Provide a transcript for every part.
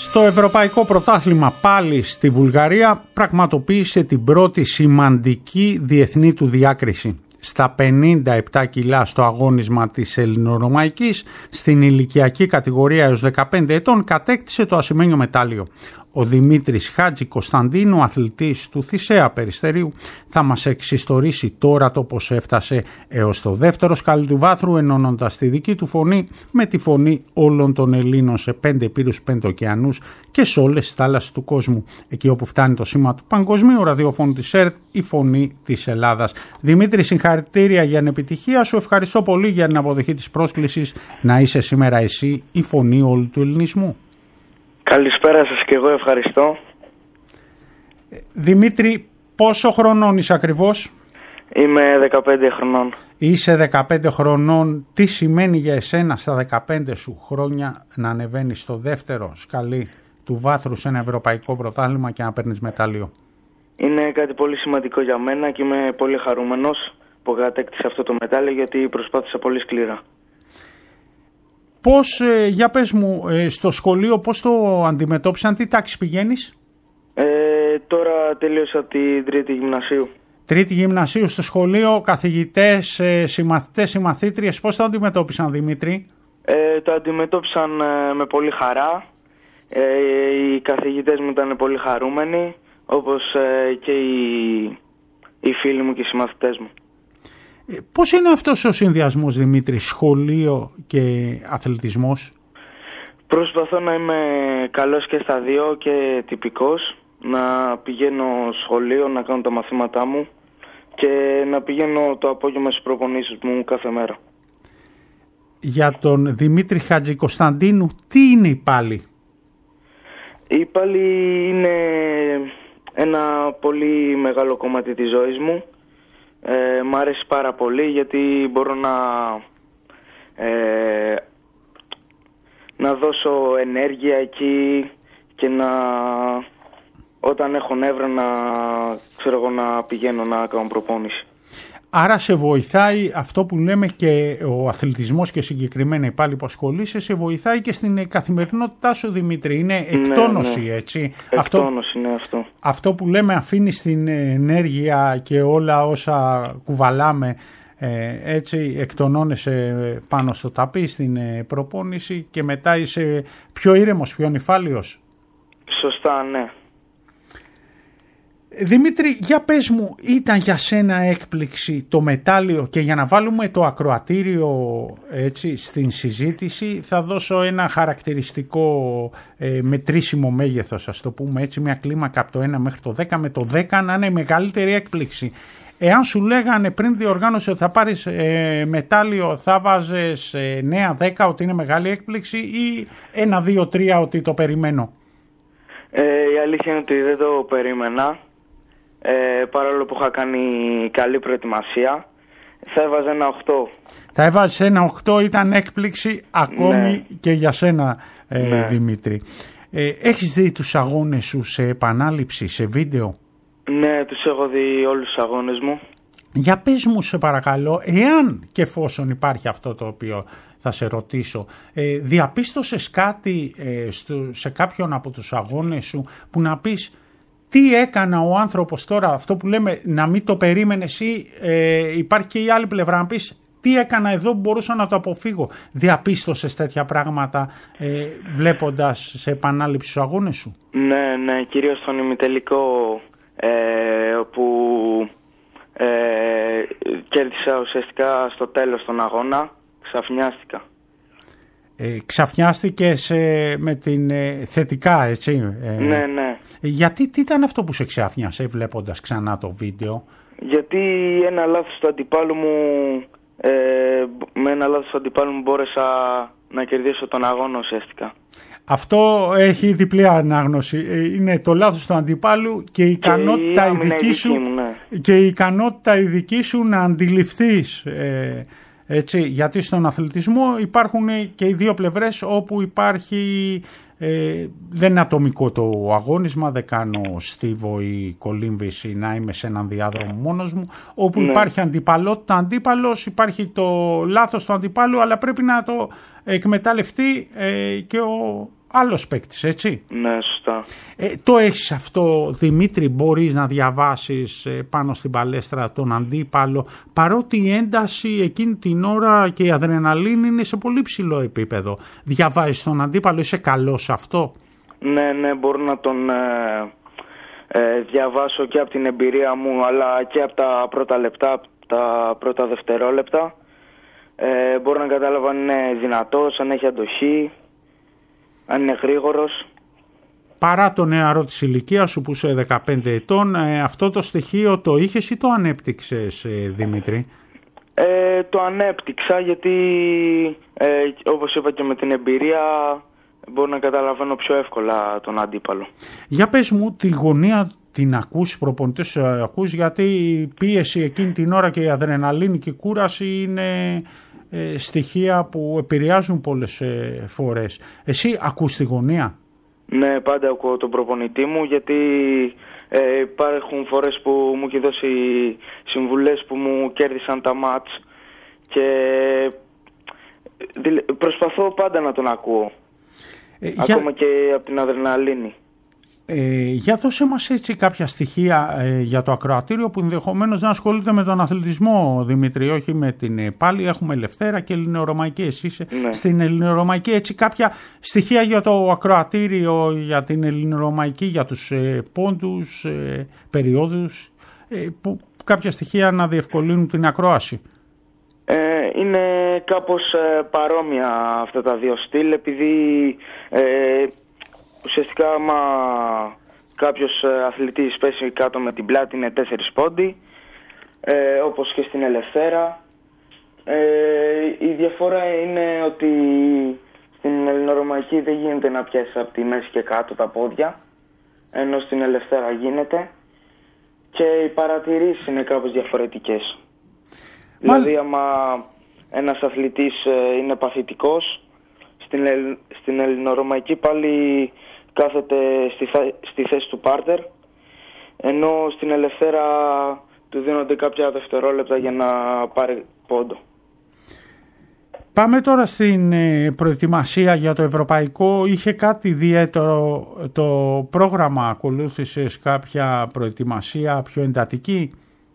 Στο Ευρωπαϊκό Πρωτάθλημα πάλι στη Βουλγαρία πραγματοποίησε την πρώτη σημαντική διεθνή του διάκριση. Στα 57 κιλά στο αγώνισμα της ελληνορωμαϊκής, στην ηλικιακή κατηγορία έως 15 ετών κατέκτησε το ασημένιο μετάλλιο. Ο Δημήτρης Χάτζη Κωνσταντίνου, αθλητής του Θησέα Περιστερίου, θα μας εξιστορήσει τώρα το πώς έφτασε έως το δεύτερο σκάλι του βάθρου, ενώνοντας τη δική του φωνή με τη φωνή όλων των Ελλήνων σε 5 ηπείρους, 5 ωκεανούς και σε όλες τις θάλασσες του κόσμου. Εκεί όπου φτάνει το σήμα του παγκοσμίου ραδιοφώνου της ΕΡΤ, η φωνή της Ελλάδας. Δημήτρη, συγχαρητήρια για την επιτυχία σου. Ευχαριστώ πολύ για την αποδοχή της πρόσκλησης να είσαι σήμερα εσύ η φωνή όλου του ελληνισμού. Καλησπέρα σας και εγώ ευχαριστώ. Δημήτρη, πόσο χρονών είσαι ακριβώς? Είμαι 15 χρονών. Είσαι 15 χρονών. Τι σημαίνει για εσένα στα 15 σου χρόνια να ανεβαίνεις στο δεύτερο σκαλί του βάθρου σε ένα ευρωπαϊκό πρωτάθλημα και να παίρνεις μετάλλιο? Είναι κάτι πολύ σημαντικό για μένα και είμαι πολύ χαρούμενος που κατέκτησα αυτό το μετάλλιο, γιατί προσπάθησα πολύ σκληρά. Πώς, για πες μου, στο σχολείο πώς το αντιμετώπισαν, τι τάξη πηγαίνεις? Τώρα τελείωσα την τρίτη γυμνασίου. Τρίτη γυμνασίου. Στο σχολείο, καθηγητές, συμμαθητές, συμμαθήτριες, πώς το αντιμετώπισαν, Δημήτρη? Το αντιμετώπισαν με πολύ χαρά. Οι καθηγητές μου ήταν πολύ χαρούμενοι, όπως και οι φίλοι μου και οι συμμαθητές μου. Πώς είναι αυτός ο συνδυασμός, Δημήτρη, σχολείο και αθλητισμός? Προσπαθώ να είμαι καλός και στα δύο και τυπικός, να πηγαίνω σχολείο, να κάνω τα μαθήματά μου και να πηγαίνω το απόγευμα στις προπονήσεις μου κάθε μέρα. Για τον Δημήτρη Χάτζη Κωνσταντίνου, τι είναι η πάλι? Η πάλι είναι ένα πολύ μεγάλο κομμάτι της ζωής μου. Μ' αρέσει πάρα πολύ γιατί μπορώ να δώσω ενέργεια εκεί και όταν έχω νεύρα να πηγαίνω να κάνω προπόνηση. Άρα σε βοηθάει αυτό που λέμε και ο αθλητισμός και συγκεκριμένα πάλι που ασχολείσαι, σε βοηθάει και στην καθημερινότητά σου, Δημήτρη. Είναι εκτόνωση, ναι. Έτσι. Εκτόνωση είναι αυτό. Αυτό που λέμε αφήνει την ενέργεια και όλα όσα κουβαλάμε, έτσι εκτονώνεσαι πάνω στο ταπί στην προπόνηση και μετά είσαι πιο ήρεμος, πιο νηφάλιος. Σωστά, ναι. Δημήτρη, για πες μου, ήταν για σένα έκπληξη το μετάλλιο? Και για να βάλουμε το ακροατήριο έτσι στην συζήτηση, θα δώσω ένα χαρακτηριστικό μετρήσιμο μέγεθος, ας το πούμε έτσι, μια κλίμακα από το 1 μέχρι το 10, με το 10 να είναι η μεγαλύτερη έκπληξη. Εάν σου λέγανε πριν διοργάνωση ότι θα πάρεις μετάλλιο, θα βάζες 9-10 ότι είναι μεγάλη έκπληξη ή 1-2-3 ότι το περιμένω? Η αλήθεια είναι ότι δεν το περίμενα. Παρόλο που είχα κάνει καλή προετοιμασία, θα έβαζα ένα 8. Θα έβαζες ένα 8, ήταν έκπληξη ακόμη, ναι. Και για σένα, ναι. Δημήτρη. Έχεις δει τους αγώνες σου σε επανάληψη, σε βίντεο? Ναι, τους έχω δει όλους τους αγώνες μου. Για πες μου σε παρακαλώ, εάν και εφόσον υπάρχει αυτό το οποίο θα σε ρωτήσω, διαπίστωσες κάτι σε κάποιον από τους αγώνες σου που να πεις τι έκανα ο άνθρωπος τώρα, αυτό που λέμε να μην το περίμενες, ή υπάρχει και η άλλη πλευρά να πεις τι έκανα εδώ που μπορούσα να το αποφύγω? Διαπίστωσες τέτοια πράγματα βλέποντας σε επανάληψη τους αγώνες σου? Ναι, κυρίως στον ημιτελικό που κέρδισα ουσιαστικά στο τέλος τον αγώνα, ξαφνιάστηκα. Ξαφνιάστηκες με την θετικά, έτσι? Ναι. Γιατί, τι ήταν αυτό που σε ξαφνιάσε βλέποντας ξανά το βίντεο? Γιατί ένα λάθος του αντιπάλου μου, με ένα λάθος του αντιπάλου μου μπόρεσα να κερδίσω τον αγώνα ουσιαστικά. Αυτό έχει διπλή ανάγνωση. Είναι το λάθος του αντιπάλου και η ικανότητα η δική σου, ναι. Και η ικανότητα η δική σου να αντιληφθείς, έτσι, γιατί στον αθλητισμό υπάρχουν και οι δύο πλευρές, όπου υπάρχει δεν είναι ατομικό το αγώνισμα, δεν κάνω στίβο ή κολύμβηση να είμαι σε έναν διάδρομο μόνος μου, όπου υπάρχει αντιπαλότητα, αντίπαλος, υπάρχει το λάθος του αντιπάλου, αλλά πρέπει να το εκμεταλλευτεί και ο άλλος παίκτης, έτσι. Ναι, σωστά. Το έχεις αυτό, Δημήτρη, μπορείς να διαβάσεις πάνω στην παλέστρα τον αντίπαλο, παρότι η ένταση εκείνη την ώρα και η αδρεναλίνη είναι σε πολύ ψηλό επίπεδο. Διαβάζεις τον αντίπαλο, είσαι καλός σε αυτό? Ναι, μπορώ να τον διαβάσω και από την εμπειρία μου, αλλά και από τα πρώτα λεπτά, τα πρώτα δευτερόλεπτα. Μπορώ να καταλάβω αν είναι δυνατός, αν έχει αντοχή, αν είναι γρήγορος. Παρά το νεαρό της ηλικίας σου που είσαι 15 ετών, αυτό το στοιχείο το είχες ή το ανέπτυξες, Δημήτρη? Το ανέπτυξα γιατί, όπως είπα και με την εμπειρία, μπορώ να καταλαβαίνω πιο εύκολα τον αντίπαλο. Για πες μου, τη γωνία την ακούς, προπονητές ακούς, γιατί η πίεση εκείνη την ώρα και η αδρεναλίνη και η κούραση είναι στοιχεία που επηρεάζουν πολλές φορές. Εσύ ακούς τη γωνία? Ναι, πάντα ακούω τον προπονητή μου, γιατί υπάρχουν φορές που μου έχει δώσει συμβουλές που μου κέρδισαν τα μάτς και προσπαθώ πάντα να τον ακούω, ακόμα και από την αδρεναλίνη. Για δώσε μας έτσι κάποια στοιχεία για το ακροατήριο που ενδεχομένως να ασχολείται με τον αθλητισμό, Δημήτρη, όχι με την πάλι. Έχουμε Ελευθέρα και Ελληνορωμαϊκή. Εσύ είσαι στην Ελληνορωμαϊκή. Έτσι κάποια στοιχεία για το ακροατήριο, για την Ελληνορωμαϊκή, για τους πόντους, περιόδους, που κάποια στοιχεία να διευκολύνουν την ακρόαση. Είναι κάπως παρόμοια αυτά τα δύο στυλ, επειδή ουσιαστικά άμα κάποιος αθλητής πέσει κάτω με την πλάτη είναι 4 πόντι, όπως και στην Ελευθέρα. Η διαφορά είναι ότι στην Ελληνορωμαϊκή δεν γίνεται να πιάσεις από τη μέση και κάτω τα πόδια, ενώ στην Ελευθέρα γίνεται, και οι παρατηρήσεις είναι κάπως διαφορετικές. Δηλαδή άμα ένας αθλητής είναι παθητικός, στην Ελληνορωμαϊκή πάλι κάθεται στη θέση του πάρτερ, ενώ στην Ελευθέρα του δίνονται κάποια δευτερόλεπτα για να πάρει πόντο. Πάμε τώρα στην προετοιμασία για το ευρωπαϊκό. Είχε κάτι ιδιαίτερο το πρόγραμμα? Ακολούθησες κάποια προετοιμασία πιο εντατική?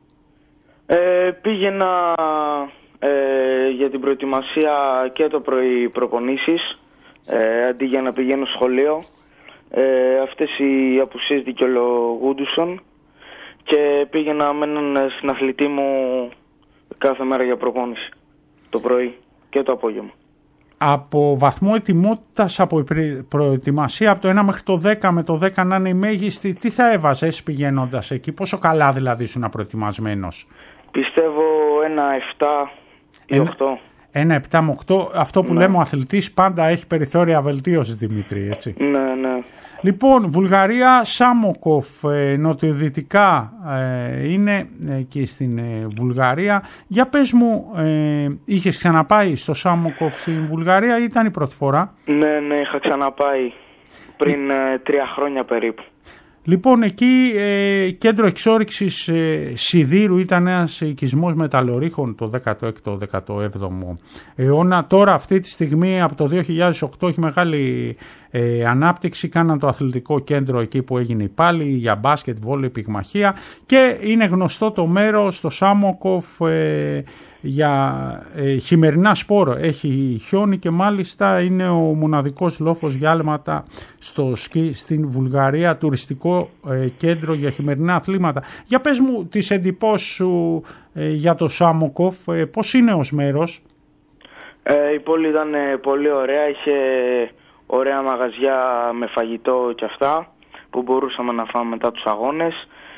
Πήγαινα για την προετοιμασία και το πρωί προπονήσεις, αντί για να πηγαίνω σχολείο. Αυτές οι απουσίες δικαιολογούντουσαν και πήγαινα με έναν συναθλητή μου κάθε μέρα για προπόνηση, το πρωί και το απόγευμα. Από βαθμό ετοιμότητας, από προετοιμασία από το 1 μέχρι το 10, με το 10 να είναι η μέγιστη, τι θα έβαζες πηγαίνοντας εκεί? Πόσο καλά δηλαδή ήσουν προετοιμασμένος? Πιστεύω ένα 7 ή 8. Ένα 7 με 8, αυτό που λέμε ο αθλητής πάντα έχει περιθώρια βελτίωσης, Δημήτρη, έτσι. Ναι. Λοιπόν, Βουλγαρία, Σάμοκοφ, νοτιοδυτικά είναι εκεί στην Βουλγαρία. Για πες μου, είχες ξαναπάει στο Σάμοκοφ στην Βουλγαρία ή ήταν η πρώτη φορά? Ναι, είχα ξαναπάει πριν 3 χρόνια περίπου. Λοιπόν, εκεί κέντρο εξόρυξης σιδήρου, ήταν ένας οικισμός μεταλλορύχων το 16ο-17ο αιώνα. Τώρα αυτή τη στιγμή από το 2008 έχει μεγάλη ανάπτυξη. Κάναν το αθλητικό κέντρο εκεί που έγινε πάλι για μπάσκετ, βόλεϊ, πυγμαχία, και είναι γνωστό το μέρος, το Σάμοκοφ, για χειμερινά σπόρο. Έχει χιόνι και μάλιστα είναι ο μοναδικός λόφος για άλματα στο σκι στην Βουλγαρία, τουριστικό κέντρο για χειμερινά αθλήματα. Για πες μου τις εντυπώσεις σου για το Σάμοκοφ, πώς είναι ως μέρος? Η πόλη ήταν πολύ ωραία, είχε ωραία μαγαζιά με φαγητό και αυτά που μπορούσαμε να φάμε μετά τους αγώνες.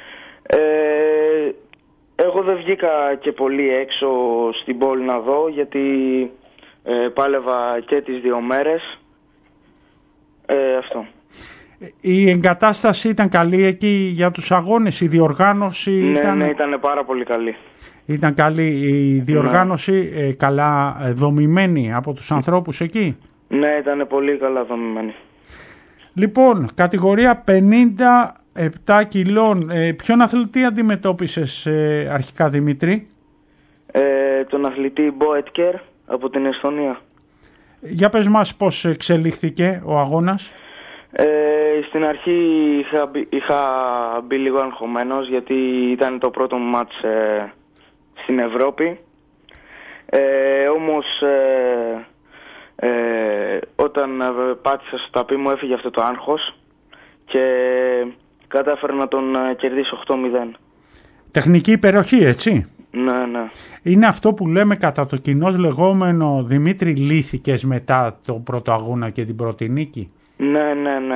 Εγώ δεν βγήκα και πολύ έξω στην πόλη να δω, γιατί πάλευα και τις 2 μέρες. Αυτό. Η εγκατάσταση ήταν καλή εκεί για τους αγώνες, η διοργάνωση? Ναι, ήταν πάρα πολύ καλή. Ήταν καλή η διοργάνωση, καλά δομημένη από τους ανθρώπους εκεί? Ναι, ήταν πολύ καλά δομημένη. Λοιπόν, κατηγορία 57 κιλών. Ποιον αθλητή αντιμετώπισες αρχικά, Δημήτρη? Τον αθλητή Μποέτκερ από την Εσθονία. Για πες μας πώς εξελίχθηκε ο αγώνας. Στην αρχή είχα μπει λίγο αγχωμένος, γιατί ήταν το πρώτο μου μάτς στην Ευρώπη. Όμως όταν πάτησα στο ταπί μου έφυγε αυτό το άγχος και κατάφερα να τον κερδίσω 8-0. Τεχνική υπεροχή, έτσι. Ναι. Είναι αυτό που λέμε κατά το κοινώς λεγόμενο Δημήτρη λύθηκες μετά το πρώτο αγώνα και την πρώτη νίκη. Ναι.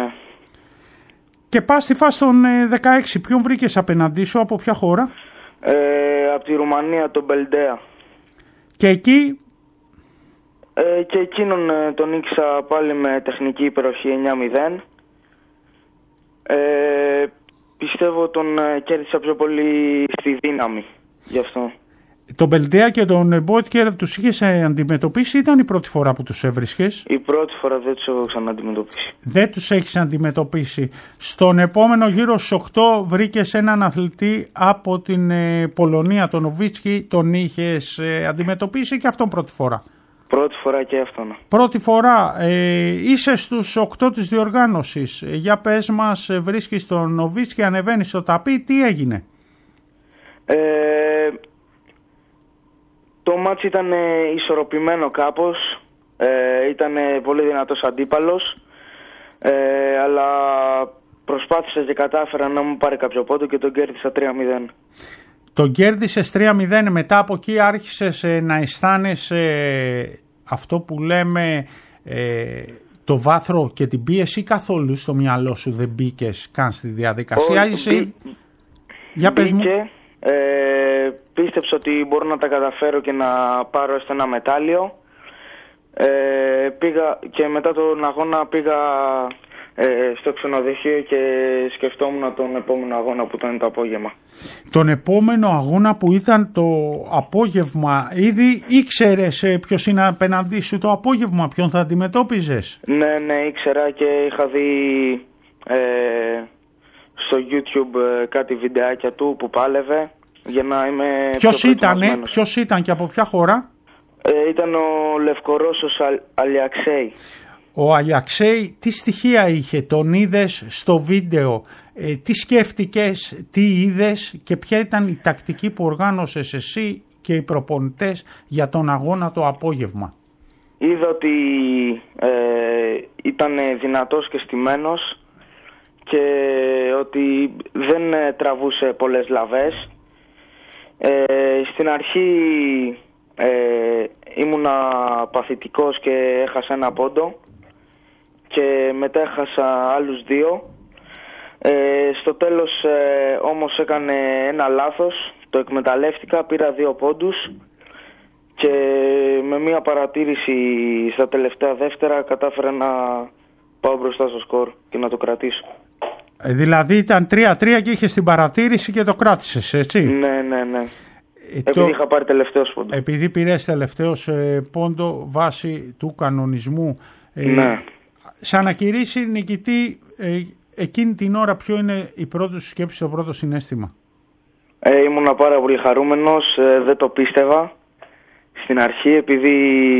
Και πας στη φάση των 16, ποιον βρήκες απέναντί σου, από ποια χώρα? Από τη Ρουμανία, τον Μπελντέα. Και εκεί? Και εκείνον τον νίκησα πάλι με τεχνική υπεροχή 9-0. Πιστεύω τον κέρδισα πιο πολύ στη δύναμη, γι' αυτό. Τον Μπελντέα και τον Μπότκερ τους είχες αντιμετωπίσει, ήταν η πρώτη φορά που τους έβρισκες? Η πρώτη φορά δεν τους έχω ξαναντιμετωπίσει. Δεν τους έχεις αντιμετωπίσει. Στον επόμενο γύρο στους 8 βρήκες έναν αθλητή από την Πολωνία, τον Νοβίτσκι, τον είχες αντιμετωπίσει και αυτόν πρώτη φορά? Πρώτη φορά και αυτόν. Πρώτη φορά. Είσαι στους 8 της διοργάνωσης. Για πες μας, βρίσκεις τον Νοβίτσκι, ανεβαίνεις στο ταπί, τι έγινε? Το μάτς ήταν ισορροπημένο κάπως, ήταν πολύ δυνατός αντίπαλος, αλλά προσπάθησα και κατάφερα να μου πάρει κάποιο πόντο και τον κέρδισα 3-0. Τον κέρδισες 3-0, μετά από εκεί άρχισες να αισθάνεσαι αυτό που λέμε το βάθρο και την πίεση, καθόλου στο μυαλό σου δεν μπήκες καν στη διαδικασία? Για πες μου. Πίστεψα ότι μπορώ να τα καταφέρω και να πάρω έστω ένα μετάλλιο. Πήγα και μετά τον αγώνα πήγα στο ξενοδοχείο και σκεφτόμουν τον επόμενο αγώνα που ήταν το απόγευμα. Τον επόμενο αγώνα που ήταν το απόγευμα, ήδη ήξερες ποιος είναι απέναντί σου το απόγευμα, ποιον θα αντιμετώπιζες? Ναι, ήξερα και είχα δει στο YouTube κάτι βιντεάκια του που πάλευε για να είμαι Ποιος ήταν και από ποια χώρα? Ήταν ο Λευκορώσος Αλιαξέη. Ο Αλιαξέη τι στοιχεία είχε, τον είδες στο βίντεο, τι σκέφτηκες, τι είδες και ποια ήταν η τακτική που οργάνωσες εσύ και οι προπονητές για τον αγώνα το απόγευμα? Είδα ότι ήταν δυνατός και στημένος και ότι δεν τραβούσε πολλές λαβές. Στην αρχή ήμουνα παθητικός και έχασα ένα πόντο και μετά έχασα άλλους 2. Στο τέλος όμως έκανε ένα λάθος, το εκμεταλλεύτηκα, πήρα 2 πόντους και με μία παρατήρηση στα τελευταία δεύτερα κατάφερα να πάω μπροστά στο σκορ και να το κρατήσω. Δηλαδή ήταν 3-3 και είχες την παρατήρηση και το κράτησες, έτσι? Ναι. Επειδή είχα πάρει τελευταίος πόντο. Επειδή πήρες τελευταίος πόντο βάσει του κανονισμού. Ναι. Σε ανακηρύσει νικητή, εκείνη την ώρα ποιο είναι η πρώτη σου σκέψη, το πρώτο συναίσθημα? Ήμουνα πάρα πολύ χαρούμενος, δεν το πίστευα στην αρχή, επειδή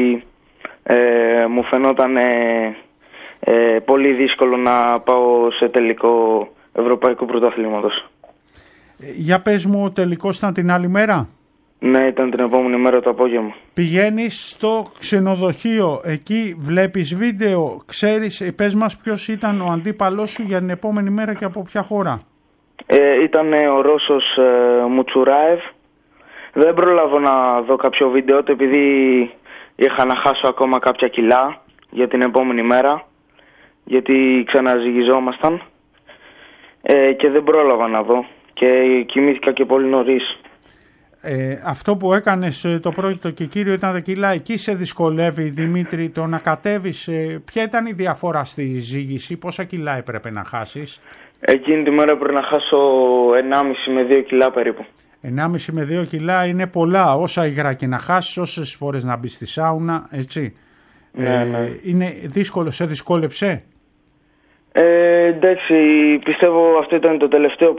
μου φαινόταν πολύ δύσκολο να πάω σε τελικό Ευρωπαϊκού Πρωταθλήματος. Για πες μου, ο τελικός ήταν την άλλη μέρα? Ναι, ήταν την επόμενη μέρα το απόγευμα. Πηγαίνεις στο ξενοδοχείο, εκεί βλέπεις βίντεο, ξέρεις, πες μας ποιος ήταν ο αντίπαλός σου για την επόμενη μέρα και από ποια χώρα? Ήταν ο Ρώσος Μουτσουράεβ. Δεν πρόλαβα να δω κάποιο βίντεο, επειδή είχα να χάσω ακόμα κάποια κιλά για την επόμενη μέρα, γιατί ξαναζυγιζόμασταν και δεν πρόλαβα να δω και κοιμήθηκα και πολύ νωρίς. Αυτό που έκανες το πρώτο και κύριο ήταν τα κιλά. Εκεί σε δυσκολεύει, Δημήτρη, το να κατέβεις? Ποια ήταν η διαφορά στη ζύγηση, πόσα κιλά έπρεπε να χάσεις? Εκείνη τη μέρα πρέπει να χάσω 1,5 με 2 κιλά περίπου. 1,5 με 2 κιλά είναι πολλά. Όσα υγρά και να χάσεις, όσες φορές να μπεις στη σάουνα, έτσι. Ναι. Είναι δύσκολο, σε δυσκόλεψε? Εντάξει, πιστεύω αυτό ήταν το τελευταίο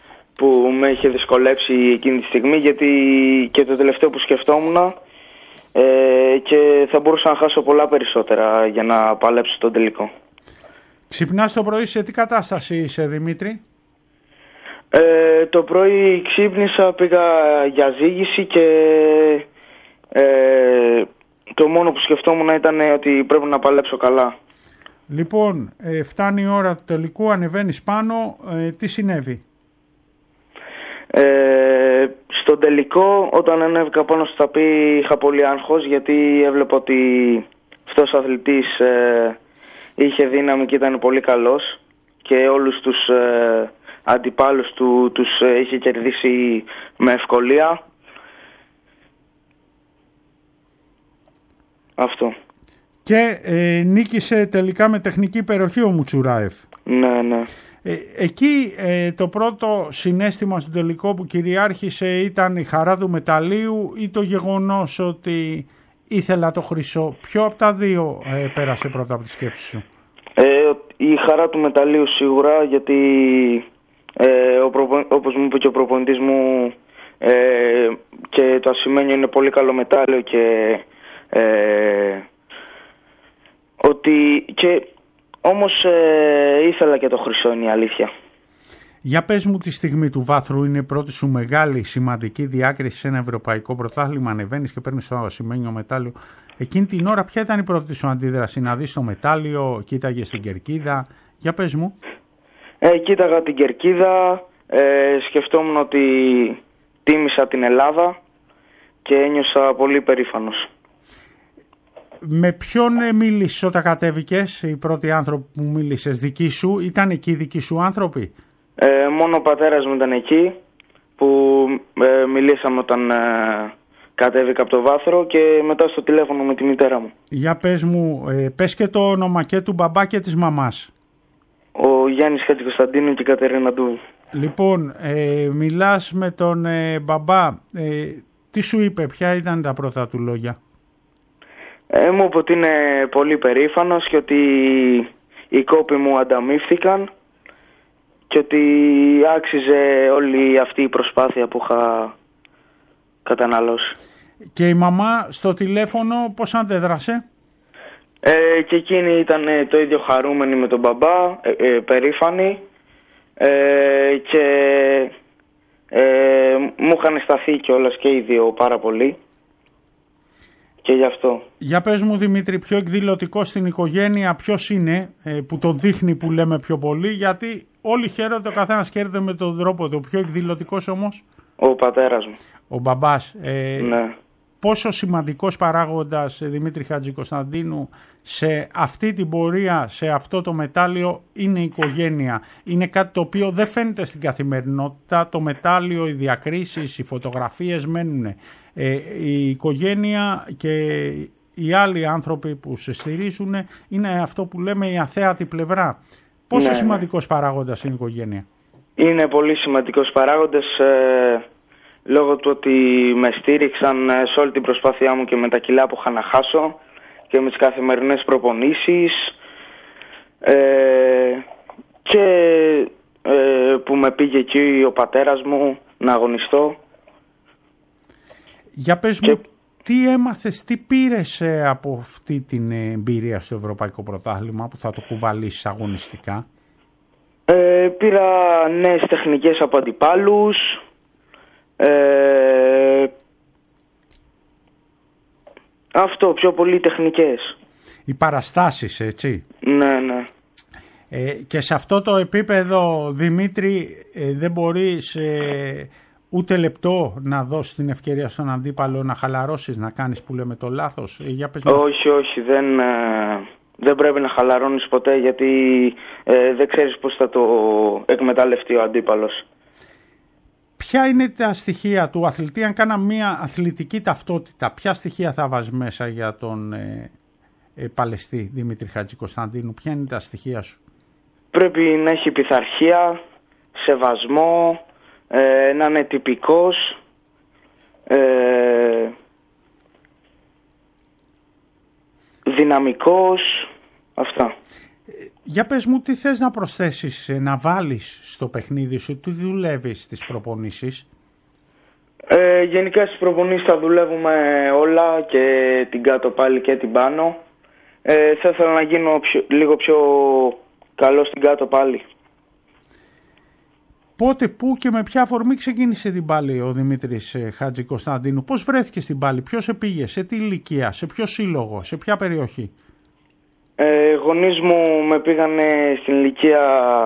που με είχε δυσκολέψει εκείνη τη στιγμή, γιατί και το τελευταίο που σκεφτόμουν και θα μπορούσα να χάσω πολλά περισσότερα για να παλέψω τον τελικό. Ξυπνάς το πρωί, σε τι κατάσταση είσαι, Δημήτρη? Το πρωί ξύπνησα, πήγα για ζύγηση και το μόνο που σκεφτόμουν ήταν ότι πρέπει να παλέψω καλά. Λοιπόν, φτάνει η ώρα του τελικού, ανεβαίνεις πάνω, τι συνέβη? Στον τελικό, όταν ανέβηκα πάνω στο ταπί, είχα πολύ άγχος, γιατί έβλεπα ότι αυτός ο αθλητής είχε δύναμη και ήταν πολύ καλός και όλους τους αντιπάλους του τους είχε κερδίσει με ευκολία. Αυτό. Και νίκησε τελικά με τεχνική υπεροχή ο Μουτσουράεφ. Ναι, ναι. Εκεί το πρώτο συναίσθημα στο τελικό που κυριάρχησε ήταν η χαρά του μεταλλίου ή το γεγονός ότι ήθελα το χρυσό? Ποιο από τα δύο πέρασε πρώτα από τη σκέψη σου? Η χαρά του μεταλλίου σίγουρα, γιατί όπως μου είπε και ο προπονητής μου, και το ασημένιο είναι πολύ καλό μετάλλιο και ότι και όμως ήθελα και το χρυσό, είναι η αλήθεια. Για πες μου τη στιγμή του βάθρου, είναι η πρώτη σου μεγάλη σημαντική διάκριση σε ένα ευρωπαϊκό πρωτάθλημα, ανεβαίνεις και παίρνεις το ασημένιο μετάλλιο. Εκείνη την ώρα ποια ήταν η πρώτη σου αντίδραση? Να δεις το μετάλλιο, κοίταγες την κερκίδα? Για πες μου. Κοίταγα την κερκίδα, σκεφτόμουν ότι τίμησα την Ελλάδα και ένιωσα πολύ περήφανος. Με ποιον μίλησες όταν κατέβηκες? Οι πρώτοι άνθρωποι που μίλησες, δικοί σου, ήταν εκεί οι δικοί σου άνθρωποι? Μόνο ο πατέρας μου ήταν εκεί που μιλήσαμε όταν κατέβηκα από το βάθρο, και μετά στο τηλέφωνο με τη μητέρα μου. Για πες μου, πες και το όνομα και του μπαμπά και της μαμάς. Ο Γιάννης Χατζικοσταντίνου και η Κατερίνα Ντού. Λοιπόν, μιλάς με τον μπαμπά, τι σου είπε, ποια ήταν τα πρώτα του λόγια? Μου είπε ότι είναι πολύ περήφανος και ότι οι κόποι μου ανταμείφθηκαν και ότι άξιζε όλη αυτή η προσπάθεια που είχα καταναλώσει. Και η μαμά στο τηλέφωνο πώς αντέδρασε? Και εκείνη ήταν το ίδιο χαρούμενη με τον μπαμπά, περήφανη, και μου είχαν σταθεί κιόλας και οι δύο πάρα πολύ. Και γι' αυτό. Για πες μου, Δημήτρη, πιο εκδηλωτικό στην οικογένεια ποιος είναι, που το δείχνει, που λέμε πιο πολύ? Γιατί όλοι χαίρονται, ο καθένας χαίρεται με τον τρόπο του. Πιο εκδηλωτικός όμως? Ο πατέρας μου. Ο μπαμπάς. Ναι. Πόσο σημαντικός παράγοντας, Δημήτρη Χατζικοσταντίνου, σε αυτή την πορεία, σε αυτό το μετάλλιο, είναι η οικογένεια? Είναι κάτι το οποίο δεν φαίνεται στην καθημερινότητα. Το μετάλλιο, οι διακρίσεις, οι φωτογραφίες μένουν. Η οικογένεια και οι άλλοι άνθρωποι που σε στηρίζουν είναι αυτό που λέμε η αθέατη πλευρά. Πόσο σημαντικός παράγοντας είναι η οικογένεια? Είναι πολύ σημαντικός παράγοντας, λόγω του ότι με στήριξαν σε όλη την προσπάθειά μου και με τα κιλά που είχα να χάσω και με τις καθημερινές προπονήσεις, και που με πήγε εκεί ο πατέρας μου να αγωνιστώ. Για πες μου, τι έμαθες, τι πήρες από αυτή την εμπειρία στο Ευρωπαϊκό Πρωτάθλημα που θα το κουβαλήσεις αγωνιστικά? Πήρα νέες τεχνικές από αντιπάλους, αυτό, πιο πολύ τεχνικές. Οι παραστάσεις, έτσι. Ναι, ναι. Και σε αυτό το επίπεδο, Δημήτρη, δεν μπορείς ούτε λεπτό να δώσεις την ευκαιρία στον αντίπαλο να χαλαρώσεις, να κάνεις που λέμε το λάθος? Για πες μας. Όχι, δεν πρέπει να χαλαρώνεις ποτέ, γιατί δεν ξέρεις πώς θα το εκμεταλλευτεί ο αντίπαλος. Ποια είναι τα στοιχεία του αθλητή, αν κάνα μια αθλητική ταυτότητα, ποια στοιχεία θα βάζεις μέσα για τον παλαιστή Δημήτρη Χατζικοσταντίνου? Ποια είναι τα στοιχεία σου? Πρέπει να έχει πειθαρχία, σεβασμό, να είναι τυπικός, δυναμικός, αυτά. Για πες μου, τι θες να προσθέσεις, να βάλεις στο παιχνίδι σου, τι δουλεύεις στις προπονήσεις? Γενικά στις προπονήσεις θα δουλεύουμε όλα, και την κάτω πάλι και την πάνω. Θα ήθελα να γίνω λίγο πιο καλό στην κάτω πάλι. Πότε, πού και με ποια αφορμή ξεκίνησε την πάλι ο Δημήτρης Χατζικοσταντίνου? Πώς βρέθηκε στην πάλι, ποιος επήγε, σε τι ηλικία, σε ποιο σύλλογο, σε ποια περιοχή? Γονείς μου με πήγανε στην ηλικία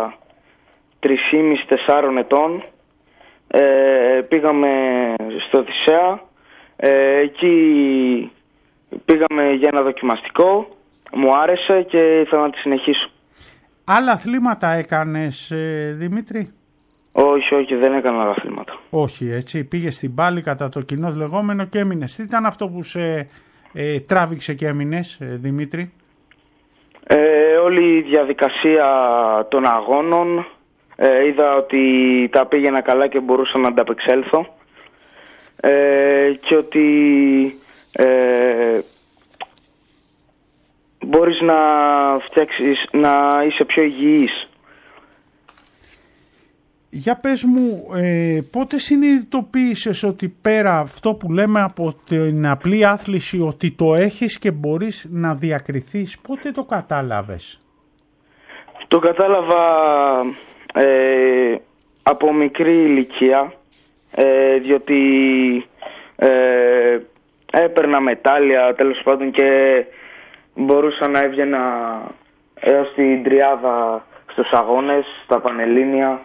3,5-4 ετών. Πήγαμε στο Θησέα. Εκεί πήγαμε για ένα δοκιμαστικό. Μου άρεσε και ήθελα να τη συνεχίσω. Άλλα αθλήματα έκανες, Δημήτρη? Όχι, δεν έκανα άλλα αθλήματα. Όχι, έτσι, πήγες στην πάλι κατά το κοινό λεγόμενο και έμεινες. Τι ήταν αυτό που σε τράβηξε και έμεινες, Δημήτρη? Όλη η διαδικασία των αγώνων. Είδα ότι τα πήγαινα καλά και μπορούσα να ανταπεξέλθω. Και ότι μπορείς να φτιάξεις, να είσαι πιο υγιής. Για πες μου, πότε συνειδητοποίησες ότι πέρα αυτό που λέμε από την απλή άθληση, ότι το έχεις και μπορείς να διακριθείς, πότε το κατάλαβες? Το κατάλαβα από μικρή ηλικία, διότι έπαιρνα μετάλλια, τέλος πάντων, και μπορούσα να έβγαινα έως την τριάδα στους αγώνες, στα πανελλήνια.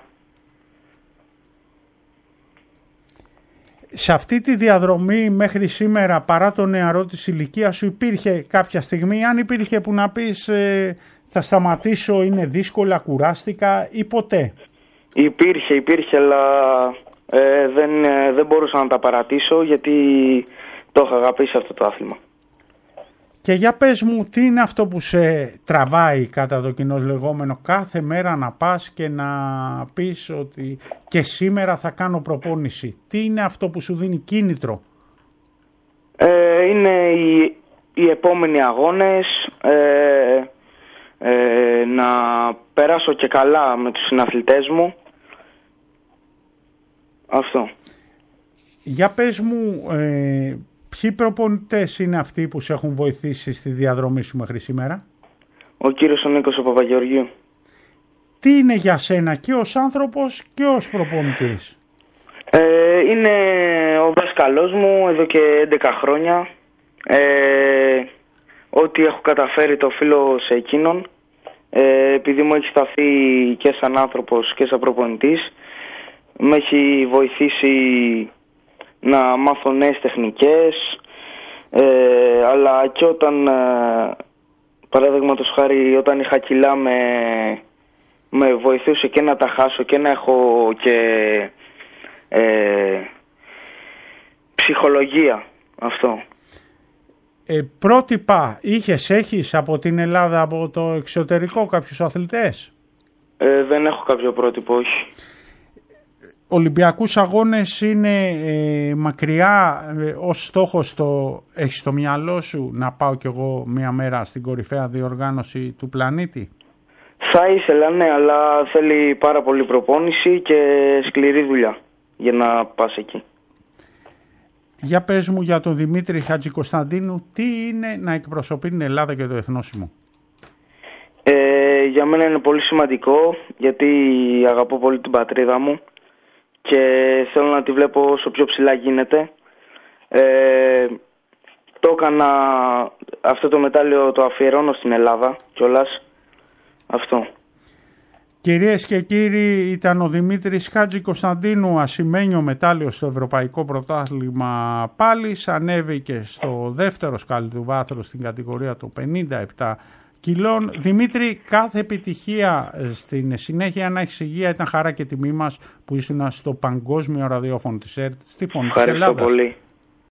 Σε αυτή τη διαδρομή μέχρι σήμερα, παρά το νεαρό της ηλικία σου, υπήρχε κάποια στιγμή, αν υπήρχε, που να πεις θα σταματήσω, είναι δύσκολα, κουράστηκα, ή ποτέ? Υπήρχε, αλλά δεν μπορούσα να τα παρατήσω, γιατί το είχα αγαπήσει αυτό το άθλημα. Και για πες μου, τι είναι αυτό που σε τραβάει, κατά το κοινό λεγόμενο, κάθε μέρα να πας και να πεις ότι και σήμερα θα κάνω προπόνηση? Τι είναι αυτό που σου δίνει κίνητρο? Είναι οι επόμενοι αγώνες, να περάσω και καλά με τους συναθλητές μου. Αυτό. Για πες μου, ποιοι προπονητές είναι αυτοί που σε έχουν βοηθήσει στη διαδρομή σου μέχρι σήμερα? Ο κύριος ο Νίκος ο Παπαγεωργίου. Τι είναι για σένα και ως άνθρωπος και ως προπονητής? Είναι ο δάσκαλός μου εδώ και 11 χρόνια. Ό,τι έχω καταφέρει το οφείλω σε εκείνον. Επειδή μου έχει σταθεί και σαν άνθρωπος και σαν προπονητής, με έχει βοηθήσει να μάθω νέες τεχνικές, αλλά και όταν, παραδείγματος χάρη, όταν είχα κιλά, με βοηθούσε και να τα χάσω και να έχω και ψυχολογία. Αυτό. Πρότυπα έχεις από την Ελλάδα, από το εξωτερικό, κάποιους αθλητές? Δεν έχω κάποιο πρότυπο, όχι. Ολυμπιακούς αγώνες είναι μακριά ως στόχος? Έχεις στο μυαλό σου να πάω κι εγώ μία μέρα στην κορυφαία διοργάνωση του πλανήτη? Θα ήθελα, ναι, αλλά θέλει πάρα πολύ προπόνηση και σκληρή δουλειά για να πας εκεί. Για πες μου για τον Δημήτρη Χατζικοσταντίνου, τι είναι να εκπροσωπεί την Ελλάδα και το εθνόσημο? Για μένα είναι πολύ σημαντικό, γιατί αγαπώ πολύ την πατρίδα μου και θέλω να τη βλέπω όσο πιο ψηλά γίνεται. Το έκανα, αυτό το μετάλλιο το αφιερώνω στην Ελλάδα κιόλας. Αυτό. Κυρίες και κύριοι, ήταν ο Δημήτρης Χατζικοσταντίνου, ασημένιο μετάλλιο στο Ευρωπαϊκό Πρωτάθλημα Πάλης. Ανέβηκε στο δεύτερο σκάλι του βάθρου στην κατηγορία των 57 κιλών. Δημήτρη, κάθε επιτυχία στην συνέχεια, να έχεις υγεία. Ήταν χαρά και τιμή μας που ήσουν στο παγκόσμιο ραδιόφωνο της ΕΡΤ, στη Φωνή της Ελλάδας. Ευχαριστώ πολύ.